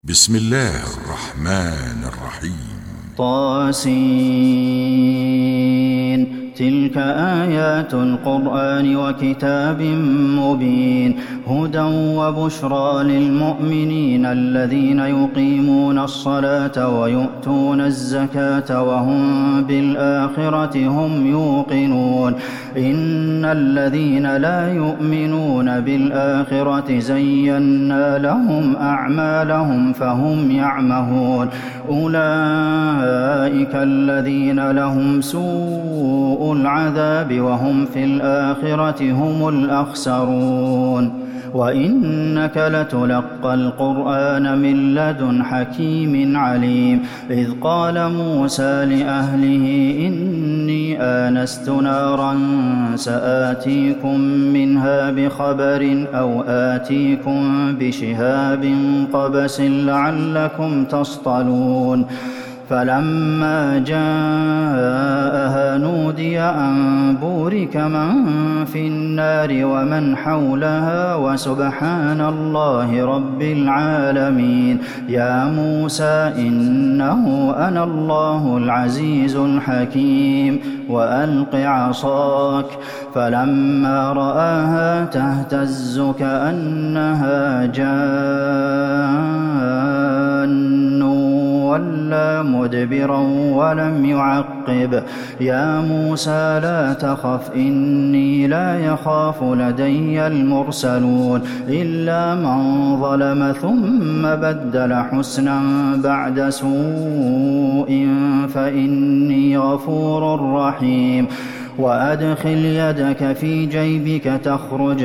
بسم الله الرحمن الرحيم. طاسين. تلك آيات القرآن وكتاب مبين هدى وبشرى للمؤمنين الذين يقيمون الصلاة ويؤتون الزكاة وهم بالآخرة هم يوقنون إن الذين لا يؤمنون بالآخرة زينا لهم أعمالهم فهم يعمهون أولئك الذين لهم سوء العذاب وهم في الآخرة هم الأخسرون وإنك لتلقى القرآن من لدن حكيم عليم إذ قال موسى لأهله إني آنست نارا سآتيكم منها بخبر أو آتيكم بشهاب قبس لعلكم تصطلون فلما جاءها نودي أن بورك من في النار ومن حولها وسبحان الله رب العالمين يا موسى إنه أنا الله العزيز الحكيم وألق عصاك فلما رآها تهتز كأنها جان وَلَّى مُدْبِرًا وَلَمْ يُعَقِّبْ يَا مُوسَىٰ لَا تَخَفْ إِنِّي لَا يَخَافُ لَدَيَّ الْمُرْسَلُونَ إِلَّا مَن ظَلَمَ ثُمَّ بَدَّلَ حُسْنًا بَعْدَ سُوءٍ فَإِنِّي غَفُورٌ رَّحِيمٌ وأدخل يدك في جيبك تخرج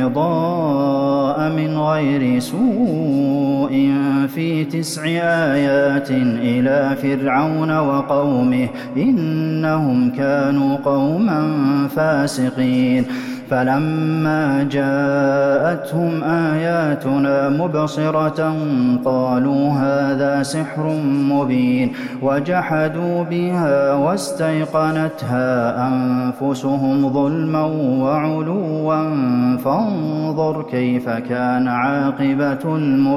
بيضاء من غير سوء في 9 آيات إلى فرعون وقومه إنهم كانوا قوما فاسقين فلما جاءتهم آياتنا مبصرة قالوا هذا سحر مبين وجحدوا بها واستيقنتها أنفسهم ظلما وعلوا فانظر كيف كان عاقبة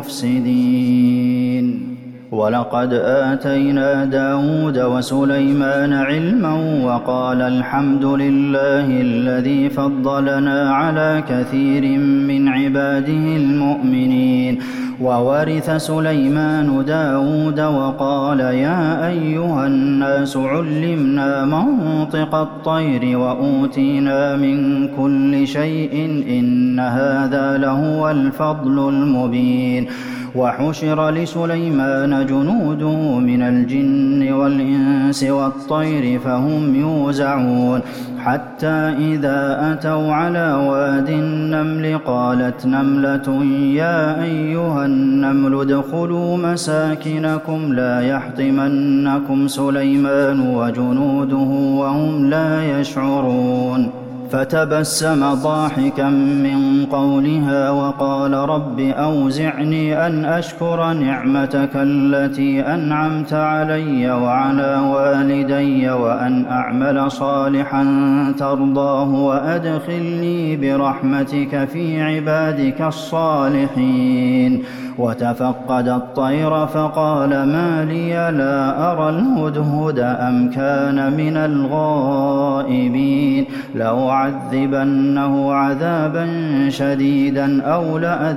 المفسدين ولقد آتينا داود وسليمان علما وقال الحمد لله الذي فضلنا على كثير من عباده المؤمنين وورث سليمان داود وقال يا أيها الناس علمنا منطق الطير وأوتينا من كل شيء إن هذا لهو الفضل المبين وحشر لسليمان جنوده من الجن والإنس والطير فهم يوزعون حتى إذا أتوا على واد النمل قالت نملة يا أيها النمل ادخلوا مساكنكم لا يحطمنكم سليمان وجنوده وهم لا يشعرون فتبسم ضاحكا من قولها وقال رب أوزعني أن أشكر نعمتك التي أنعمت علي وعلى والدي وأن أعمل صالحا ترضاه وأدخلني برحمتك في عبادك الصالحين وتفقد الطير فقال ما لي لا أرى الهدهد أم كان من الغائبين لأعذبنه عذابا شديدا أو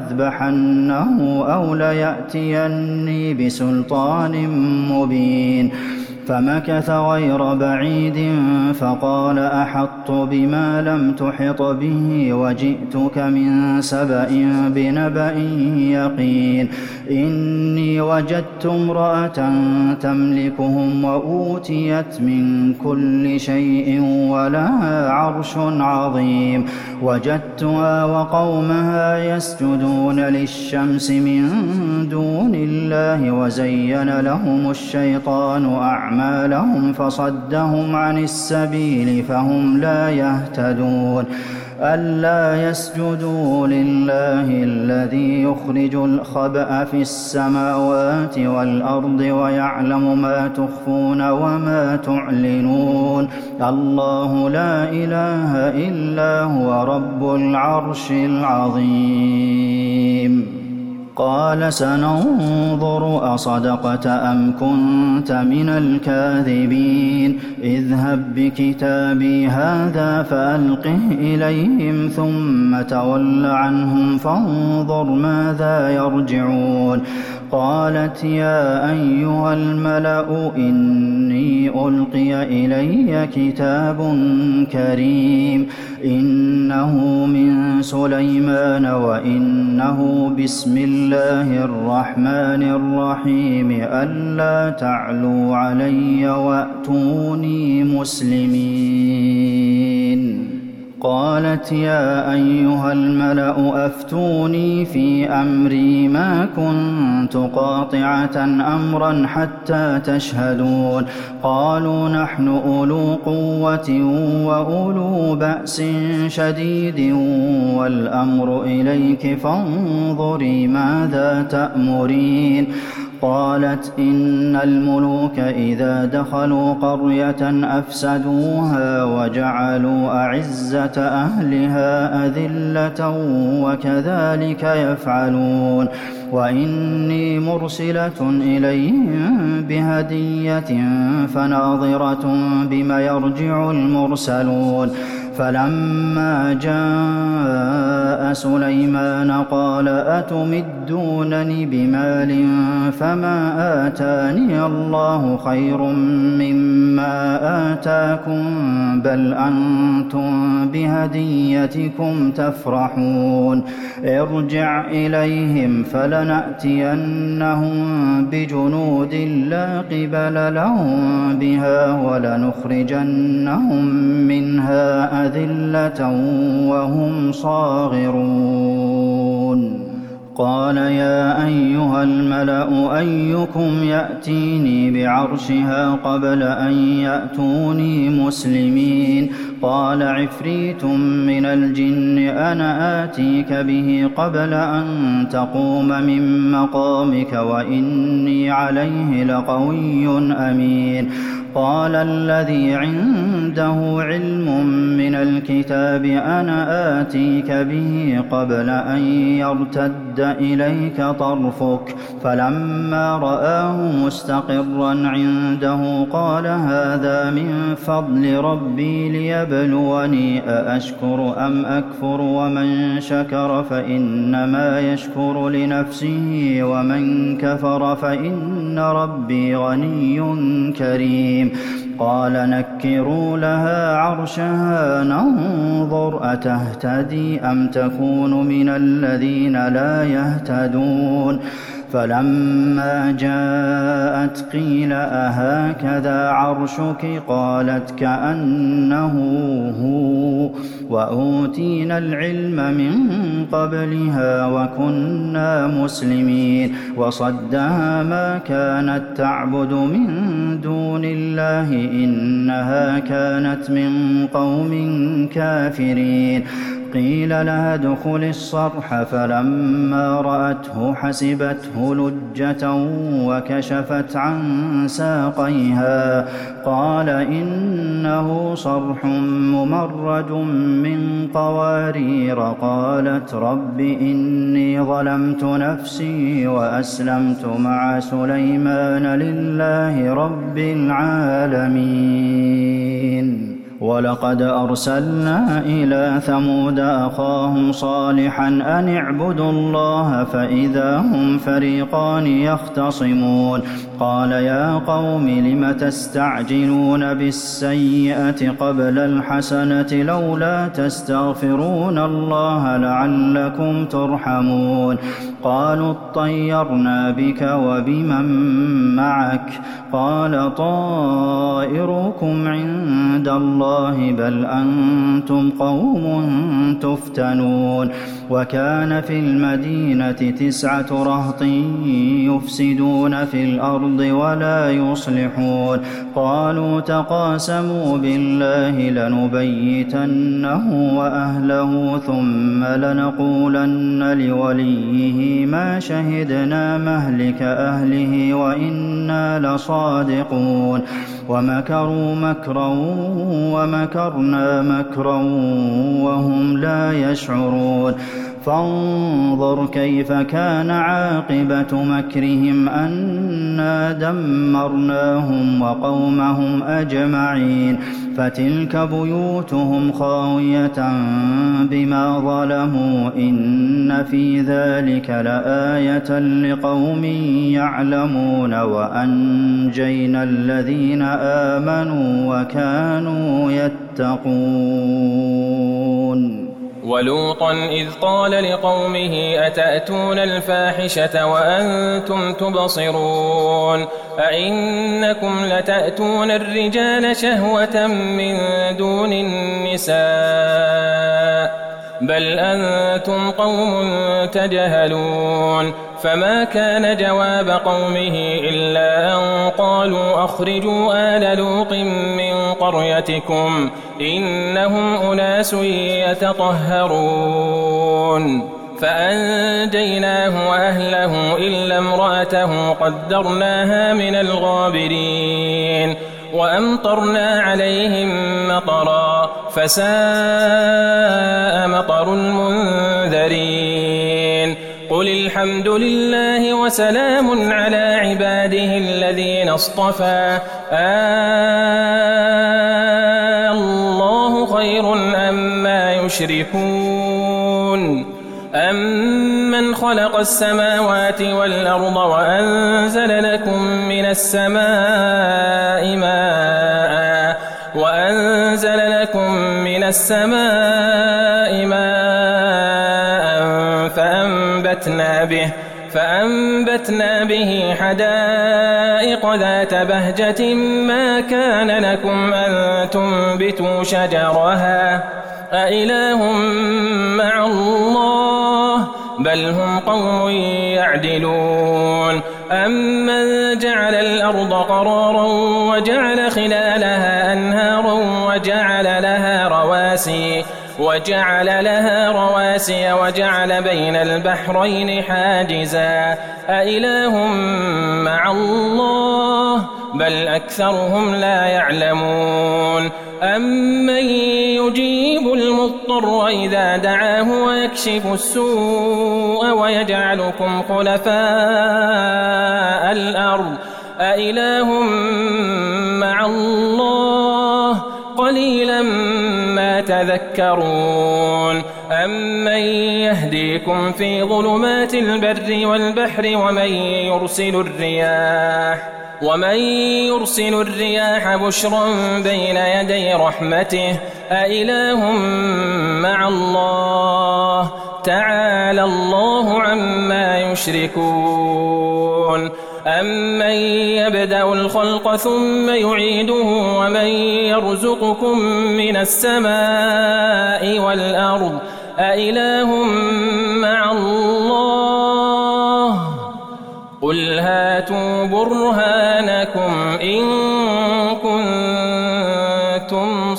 لأذبحنه أو ليأتيني بسلطان مبين فمكث غير بعيد فقال أحطت بما لم تحط به وجئتك من سبأ بنبأ يقين إني وجدت امرأة تملكهم وأوتيت من كل شيء ولها عرش عظيم وجدتها وقومها يسجدون للشمس من دون الله وزين لهم الشيطان أعمالهم فصدهم عن السبيل فهم لا يهتدون ألا يسجدوا لله الذي يخرج الخبأ في السماوات والأرض ويعلم ما تخفون وما تعلنون الله لا إله إلا هو رب العرش العظيم قال سننظر أصدقت أم كنت من الكاذبين اذهب بكتابي هذا فألقه إليهم ثم تول عنهم فانظر ماذا يرجعون قالت يا أيها الملأ إني ألقي إلي كتاب كريم إنه من سليمان وإنه بسم الله الرحمن الرحيم ألا تعلوا علي وأتوني مسلمين قالت يا أيها الملأ أفتوني في أمري ما كنت قاطعة أمرا حتى تشهدون قالوا نحن أولو قوة وأولو بأس شديد والأمر إليك فانظري ماذا تأمرين قالت إن الملوك إذا دخلوا قرية أفسدوها وجعلوا أعزة أهلها أذلة وكذلك يفعلون وإني مرسلة إليهم بهدية فناظرة بما يرجع المرسلون فلما جاء سليمان قال أتمدونني بمال فما آتاني الله خير مما آتاكم بل أنتم بهديتكم تفرحون ارجع إليهم فلنأتينهم بجنود لا قبل لهم بها ولنخرجنهم منها أذلة وهم صاغرون قال يا أيها الملأ أيكم يأتيني بعرشها قبل أن يأتوني مسلمين قال عفريت من الجن أنا آتيك به قبل أن تقوم من مقامك وإني عليه لقوي أمين قال الذي عنده علم من الكتاب أنا آتيك به قبل أن يرتد إليك طرفك فلما رآه مستقرا عنده قال هذا من فضل ربي ليبلوني أأشكر أم أكفر ومن شكر فإنما يشكر لنفسه ومن كفر فإن ربي غني كريم قال نكروا لها عرشها ننظر أتهتدي أم تكون من الذين لا يهتدون فلما جاءت قيل أهكذا عرشك قالت كأنه هو وأوتينا العلم من قبلها وكنا مسلمين وصدها ما كانت تعبد من دون الله إنها كانت من قوم كافرين قيل لها ادخل الصرح فلما رأته حسبته لجة وكشفت عن ساقيها قال إنه صرح ممرد من قوارير قالت رب إني ظلمت نفسي وأسلمت مع سليمان لله رب العالمين ولقد أرسلنا إلى ثمود أخاهم صالحا أن اعبدوا الله فإذا هم فريقان يختصمون قال يا قوم لم تستعجلون بالسيئة قبل الحسنة لولا تستغفرون الله لعلكم ترحمون قالوا اطيرنا بك وبمن معك قال طائركم عند الله بل أنتم قوم تفتنون وكان في المدينة 9 رهط يفسدون في الأرض ولا يصلحون قالوا تقاسموا بالله لنبيتنه وأهله ثم لنقولن لوليه ما شهدنا مهلك أهله وإنا لصادقون ومكروا مكرا ومكرنا مكرا وهم لا يشعرون فانظر كيف كان عاقبة مكرهم أنا دمرناهم وقومهم أجمعين فتلك بيوتهم خاوية بما ظلموا إن في ذلك لآية لقوم يعلمون وأنجينا الذين آمنوا وكانوا يتقون ولوطا إذ قال لقومه أتأتون الفاحشة وأنتم تبصرون أئنكم لتأتون الرجال شهوة من دون النساء بل أنتم قوم تجهلون فما كان جواب قومه إلا أن قالوا أخرجوا آل لوط من قريتكم إنهم أناس يتطهرون فأنجيناه وأهله إلا امرأته قدرناها من الغابرين وأمطرنا عليهم مطرا فساء مطر المنذرين قل الحمد لله وسلام على عباده الذين اصطفى الله خير أما يشركون أمن خلق السماوات والأرض وأنزل لكم من السماء ماء فأنبتنا به حدائق ذات بهجة ما كان لكم أن تنبتوا شجرها أإله مع الله بل هم قوم يعدلون أمن جعل الأرض قرارا وجعل خلالها أنهارا وجعل لها رواسي وجعل بين البحرين حاجزا أإله مع الله بل أكثرهم لا يعلمون أمن يجيب المضطر إذا دعاه ويكشف السوء ويجعلكم خلفاء الأرض أإله مع الله قليلا ما تذكرون أمن يهديكم في ظلمات البر والبحر ومن يرسل الرياح بشرا بين يدي رحمته أإله مع الله تعالى الله عما يشركون أمن يبدأ الخلق ثم يعيده ومن يرزقكم من السماء والأرض أإله مع الله قل هاتوا برهانكم إن كنتم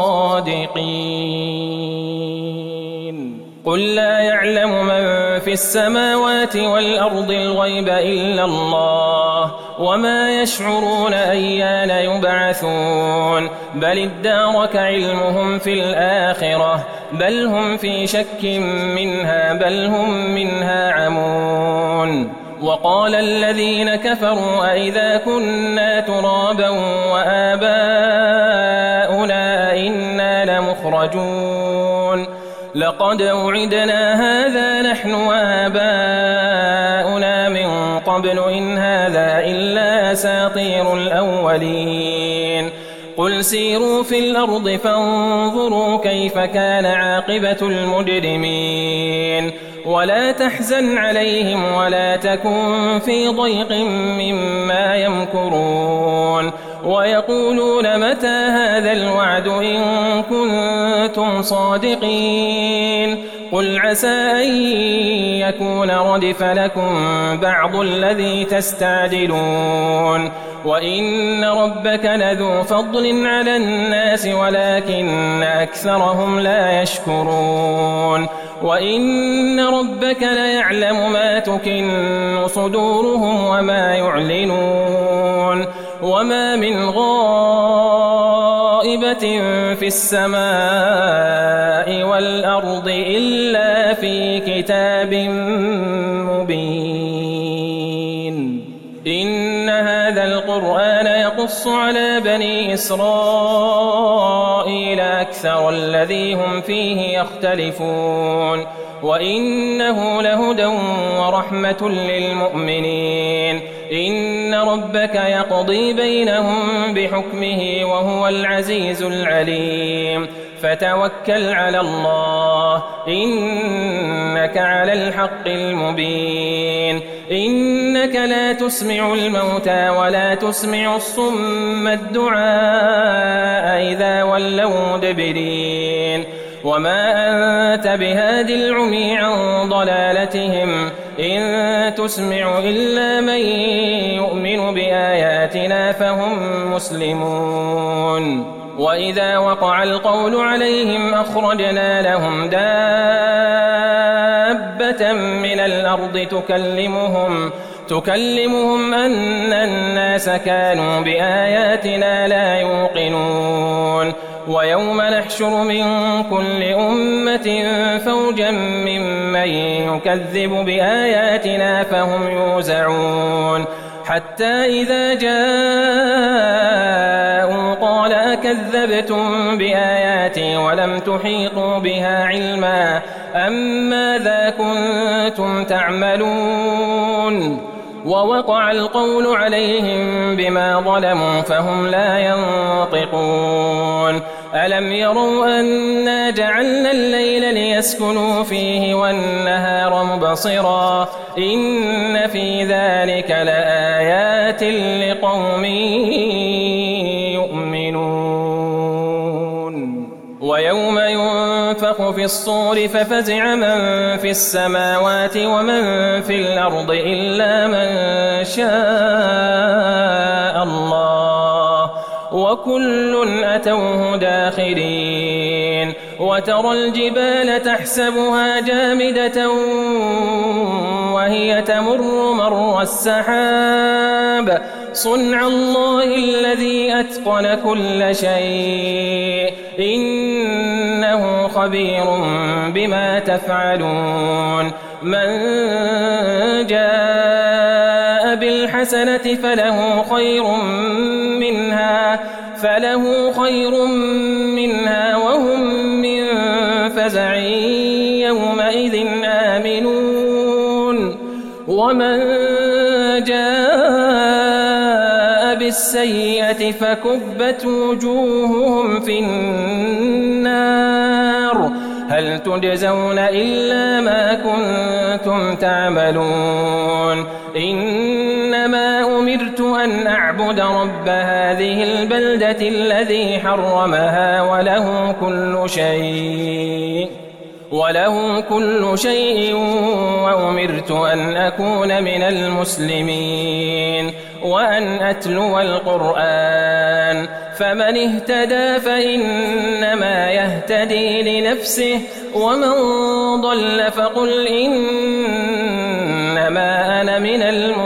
صادقين قل لا يعلم من في السماوات والأرض الغيب إلا الله وما يشعرون أيان يبعثون بل ادارك علمهم في الآخرة بل هم في شك منها بل هم منها عمون وقال الذين كفروا أئذا كنا ترابا وآباؤنا أئنا لمخرجون لقد وعدنا هذا نحن وآباؤنا من قبل إن هذا إلا أساطير الأولين قل سيروا في الأرض فانظروا كيف كان عاقبة المجرمين ولا تحزن عليهم ولا تكن في ضيق مما يمكرون ويقولون متى هذا الوعد إن كنتم صادقين قل عسى أن يكون ردف لكم بعض الذي تستعجلون وإن ربك لذو فضل على الناس ولكن أكثرهم لا يشكرون وإن ربك ليعلم ما تكن صدورهم وما يعلنون وما من غائبة طائرة في السماء والأرض إلا في كتاب مبين. إن هذا القرآن يقص على بني إسرائيل أكثر الذي هم فيه يختلفون وإنه لهدى ورحمة للمؤمنين. إن ربك يقضي بينهم بحكمه وهو العزيز العليم. فتوكل على الله إنك على الحق المبين. إنك لا تسمع الموتى ولا تسمع الصم الدعاء إذا ولوا مدبرين. وما أنت بهاد العمي عن ضلالتهم إن تسمع إلا من يؤمن بآياتنا فهم مسلمون. وإذا وقع القول عليهم أخرجنا لهم دابة من الأرض تكلمهم أن الناس كانوا بآياتنا لا يوقنون. ويوم نحشر من كل أمة فوجا ممن يكذب بآياتنا فهم يوزعون. حتى إذا جاءوا قال أكذبتم بآياتي ولم تحيطوا بها علما أم ماذا كنتم تعملون. ووقع القول عليهم بما ظلموا فهم لا ينطقون. ألم يروا أنا جعلنا الليل ليسكنوا فيه والنهار مبصرا إن في ذلك لآيات لقوم يؤمنون. ويوم ينفخ في الصور ففزع من في السماوات ومن في الأرض إلا من شاء الله وكل أتوه داخرين. وترى الجبال تحسبها جامدة وهي تمر مر السحاب صنع الله الذي أتقن كل شيء إنه خبير بما تفعلون. من جاء بالحسنة فله خير منها وهم من فزع يومئذ آمنون. ومن جاء بالسيئة فكبت وجوههم في النار هل تجزون إلا ما كنتم تعملون. إنما أمرت أن أعبد رب هذه البلدة الذي حرمها وله كل شيء وأمرت أن أكون من المسلمين وأن أتلو القرآن فمن اهتدى فإنما يهتدي لنفسه ومن ضل فقل إنما أنا من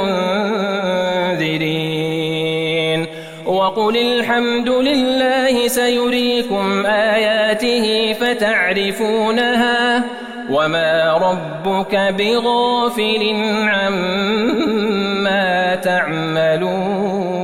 المنذرين. وقل الحمد لله سيريكم آياته فتعرفونها وما ربك بغافل عما تعملون.